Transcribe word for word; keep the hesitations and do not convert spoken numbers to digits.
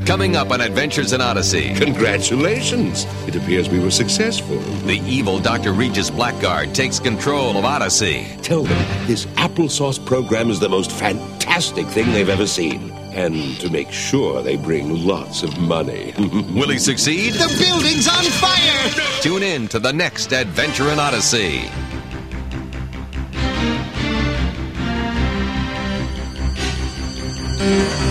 Coming up on Adventures in Odyssey. Congratulations. It appears we were successful. The evil Doctor Regis Blackguard takes control of Odyssey. Tell them this applesauce program is the most fantastic thing they've ever seen. And to make sure they bring lots of money. Will he succeed? The building's on fire! Tune in to the next Adventure in Odyssey. Mm-hmm.